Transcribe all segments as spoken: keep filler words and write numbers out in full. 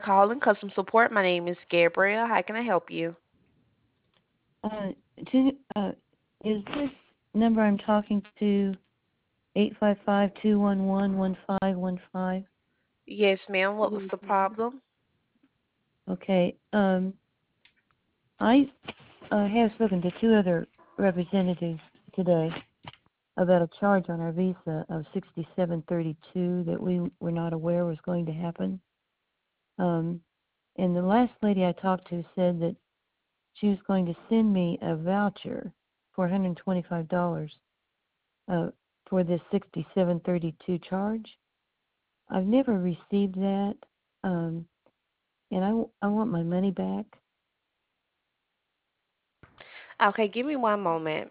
calling customer support. My name is Gabriel. How can I help you? Uh, to, uh, is this number I'm talking to eight five five, two one one, one five one five? Yes, ma'am. What was the problem? Okay. Um, I uh, have spoken to two other representatives today about a charge on our visa of sixty-seven thirty-two that we were not aware was going to happen. Um, and the last lady I talked to said that she was going to send me a voucher for one hundred twenty-five dollars uh, for this sixty-seven thirty-two charge. I've never received that, um, and I, I want my money back. Okay, give me one moment.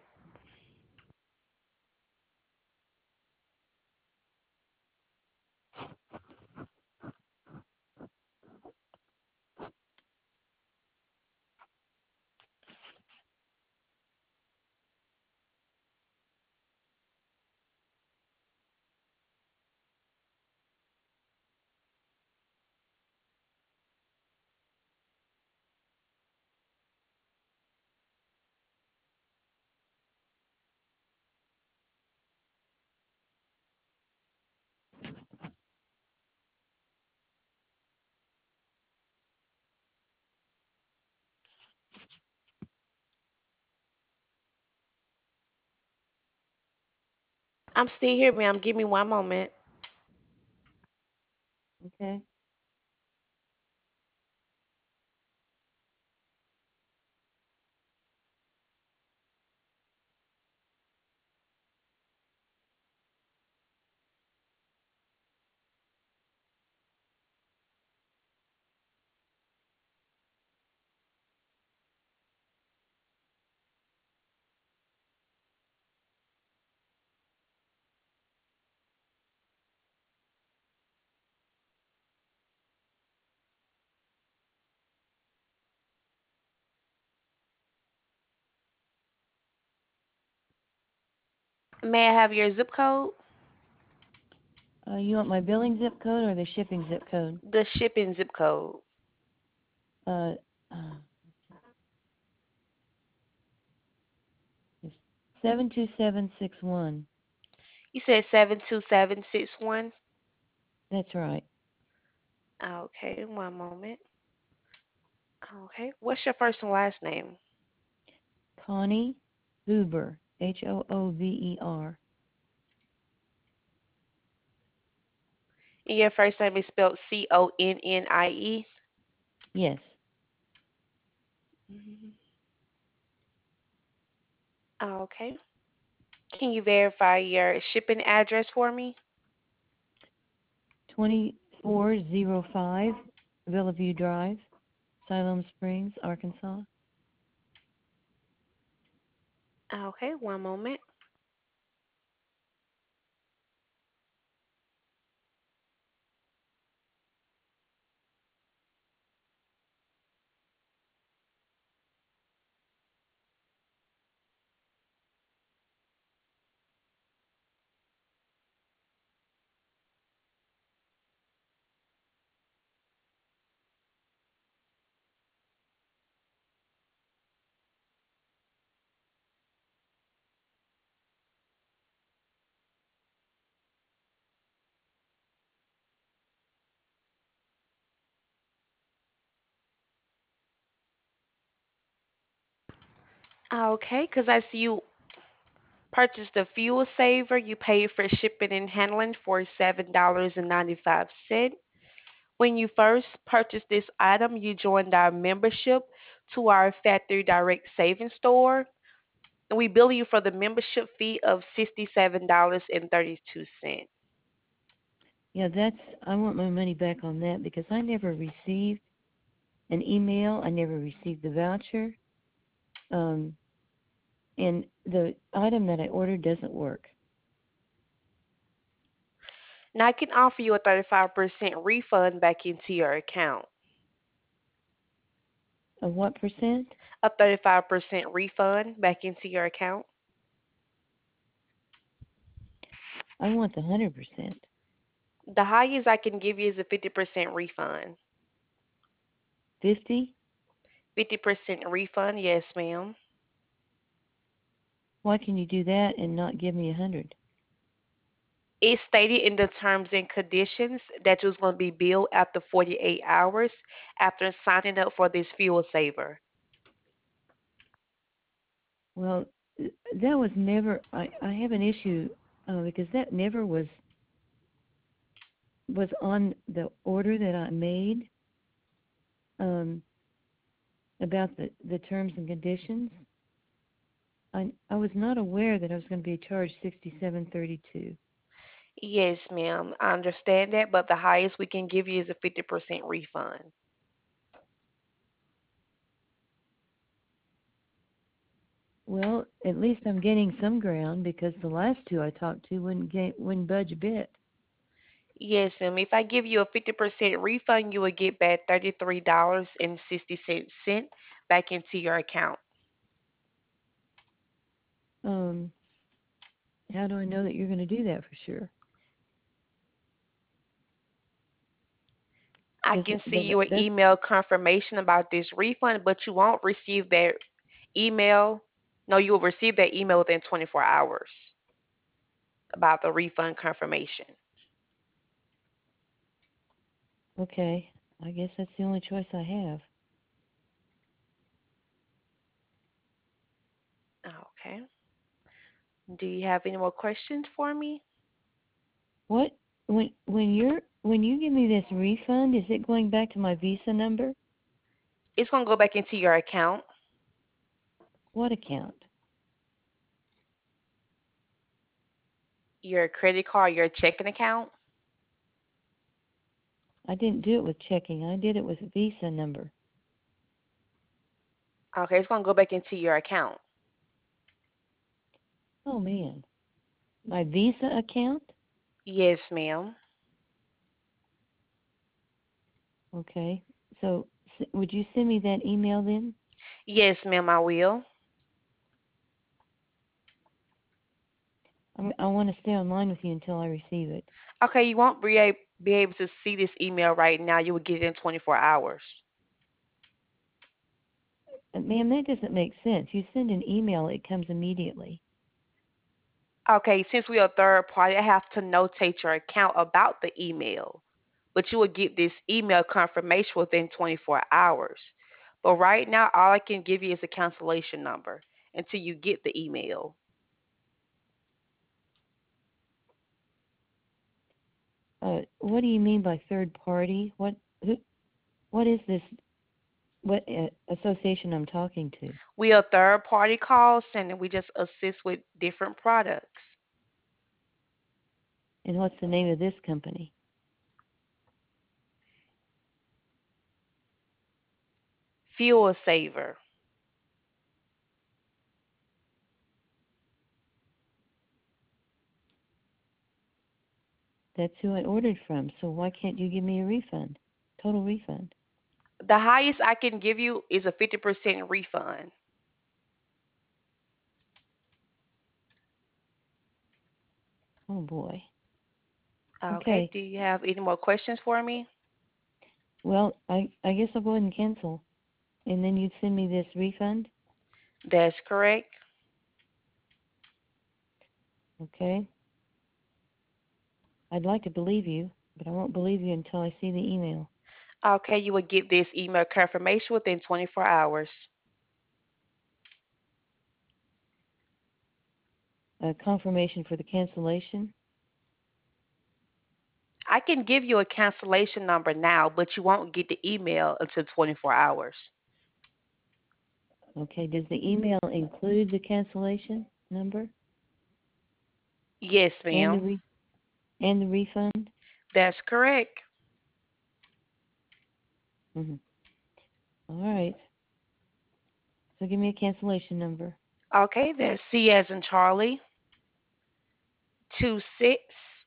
I'm still here, ma'am. Give me one moment. Okay. May I have your zip code? Uh, you want my billing zip code or the shipping zip code? The shipping zip code. Uh, uh, it's seven two seven six one. You said seven two seven six one? That's right. Okay, one moment. Okay. What's your first and last name? Connie Hoover, H O O V E R. And your first name is spelled C O N N I E? Yes. Mhm. Okay. Can you verify your shipping address for me? twenty-four oh five Villaview Drive, Siloam Springs, Arkansas. Okay, one moment. Okay, because I see you purchased a fuel saver. You paid for shipping and handling for seven dollars and ninety-five cents. When you first purchased this item, you joined our membership to our Factory Direct Savings Store. And we bill you for the membership fee of sixty-seven dollars and thirty-two cents. Yeah, that's. I want my money back on that because I never received an email. I never received the voucher. Um, and the item that I ordered doesn't work. Now I can offer you a thirty-five percent refund back into your account. A what percent? A thirty-five percent refund back into your account. I want the one hundred percent. The highest I can give you is a fifty percent refund. fifty? fifty percent refund, yes, ma'am. Why can you do that and not give me a hundred? It stated in the terms and conditions that you was going to be billed after forty-eight hours after signing up for this fuel saver. Well, that was never. I I have an issue uh, because that never was was on the order that I made um, about the the terms and conditions. I I was not aware that I was going to be charged sixty-seven thirty-two. Yes, ma'am. I understand that, but the highest we can give you is a fifty percent refund. Well, at least I'm gaining some ground because the last two I talked to wouldn't get, wouldn't budge a bit. Yes, ma'am. If I give you a fifty percent refund, you will get back thirty-three dollars and sixty cents back into your account. Um, how do I know that you're going to do that for sure? I Because can see the you an that's email confirmation about this refund, but you won't receive that email. No, you will receive that email within twenty-four hours about the refund confirmation. okay. I guess that's the only choice I have. Okay. Do you have any more questions for me? What when when you're when you give me this refund, is it going back to my Visa number? It's going to go back into your account, What account? your credit card, your checking account. I didn't do it with checking. I did it with Visa number. Okay, it's going to go back into your account. Oh man, my Visa account? Yes, ma'am. Okay. So s- would you send me that email then? Yes, ma'am, I will. I'm, I want to stay online with you until I receive it. Okay, you won't be, a- be able to see this email right now. You will get it in twenty-four hours. Uh, ma'am, that doesn't make sense. You send an email, it comes immediately. Okay, since we are third party, I have to notate your account about the email. But you will get this email confirmation within twenty-four hours. But right now, all I can give you is a cancellation number until you get the email. Uh, what do you mean by third party? What who, what is this? What uh, association I'm talking to? We are third party call center. We just assist with different products. And what's the name of this company? Fuel saver. That's who I ordered from. So why can't you give me a refund? Total refund. The highest I can give you is a fifty percent refund. Oh boy. Okay, Okay. do you have any more questions for me? Well, I I guess I'll go ahead and cancel. And then you'd send me this refund. That's correct. Okay. I'd like to believe you, but I won't believe you until I see the email. Okay, you will get this email confirmation within twenty-four hours. A confirmation for the cancellation. I can give you a cancellation number now, but you won't get the email until twenty-four hours. Okay. Does the email include the cancellation number Yes, and the ma'am. re- and the refund? That's correct. Hmm. All right. So give me a cancellation number. Okay, that's C as in Charlie, two six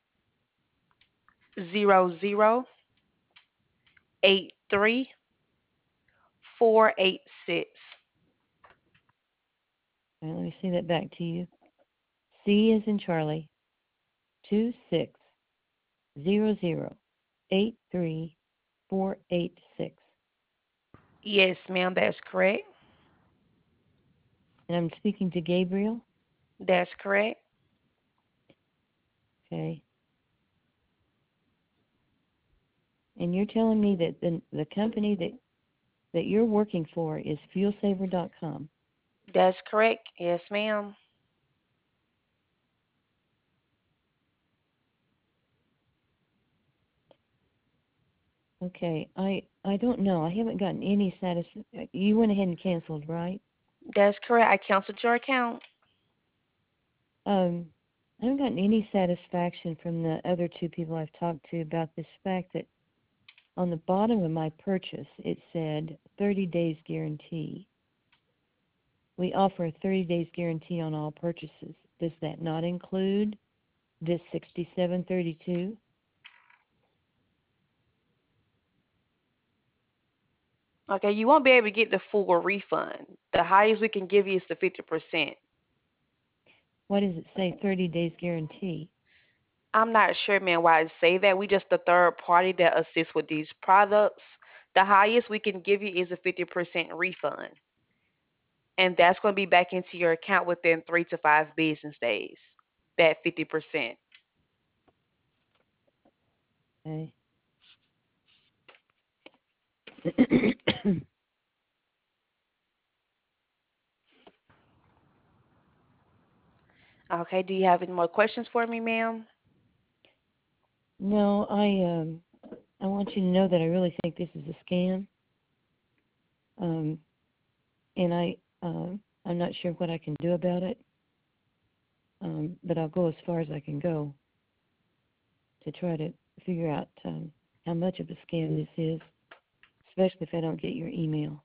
zero zero eight three four eight six. All right, let me say that back to you. C is in Charlie. Two six zero zero eight three four eight six. Yes, ma'am, that's correct. And I'm speaking to Gabriel. That's correct. Okay. And you're telling me that the the company that that you're working for is fuel saver dot com. That's correct. Yes, ma'am. Okay. I I don't know. I haven't gotten any satis. You went ahead and canceled, right? That's correct. I canceled your account. Um, I haven't gotten any satisfaction from the other two people I've talked to about this fact that on the bottom of my purchase it said thirty days guarantee. We offer a thirty days guarantee on all purchases. Does that not include this sixty-seven thirty-two? Okay, you won't be able to get the full refund. The highest we can give you is the fifty percent. Why does it say thirty days guarantee? I'm not sure, man, why I say that. We just the third party that assists with these products. The highest we can give you is a fifty percent refund. And that's going to be back into your account within three to five business days. That fifty percent. Okay. Okay, do you have any more questions for me, ma'am? No, I um I want you to know that I really think this is a scam. Um, and I um I'm not sure what I can do about it. Um, but I'll go as far as I can go to try to figure out um, how much of a scam this is, especially if I don't get your email.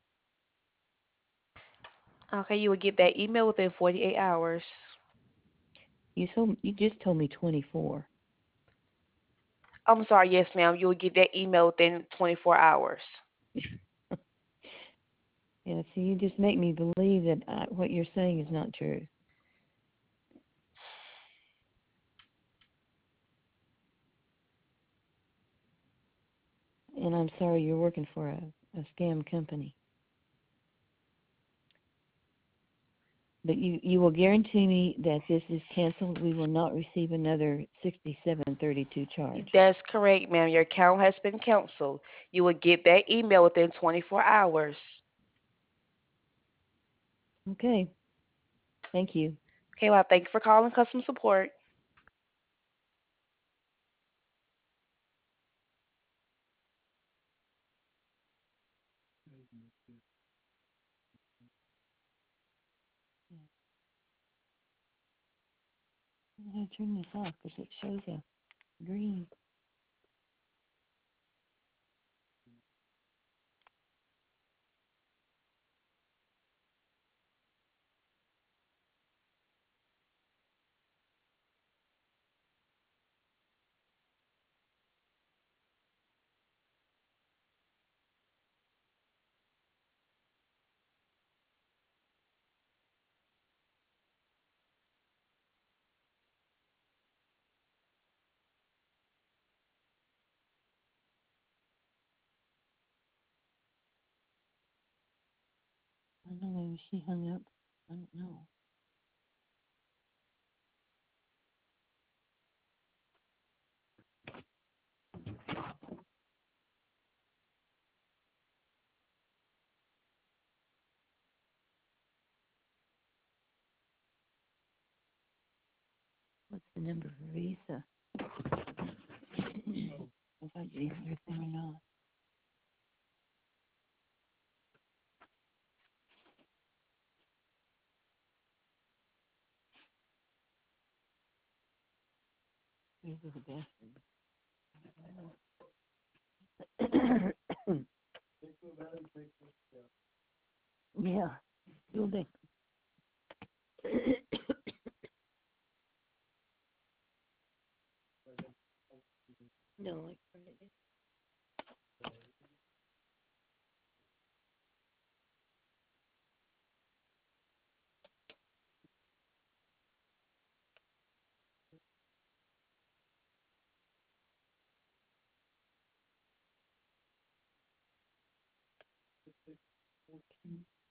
Okay, you will get that email within forty-eight hours. You told you just told me twenty-four. I'm sorry, yes, ma'am. You will get that email within twenty-four hours. Yeah, so you just make me believe that I, what you're saying is not true. And I'm sorry you're working for a, a scam company. But you, you will guarantee me that this is canceled. We will not receive another sixty-seven thirty-two charge. That's correct, ma'am. Your account has been canceled. You will get that email within twenty-four hours. Okay. Thank you. Okay, well, thank you for calling customer support. I'm going to turn this off because it shows a green. I don't know, maybe she hung up. I don't know. What's the number for Visa? If I gave everything or not. Where's the bathroom? Yeah, will do. No, I printed it. Okay.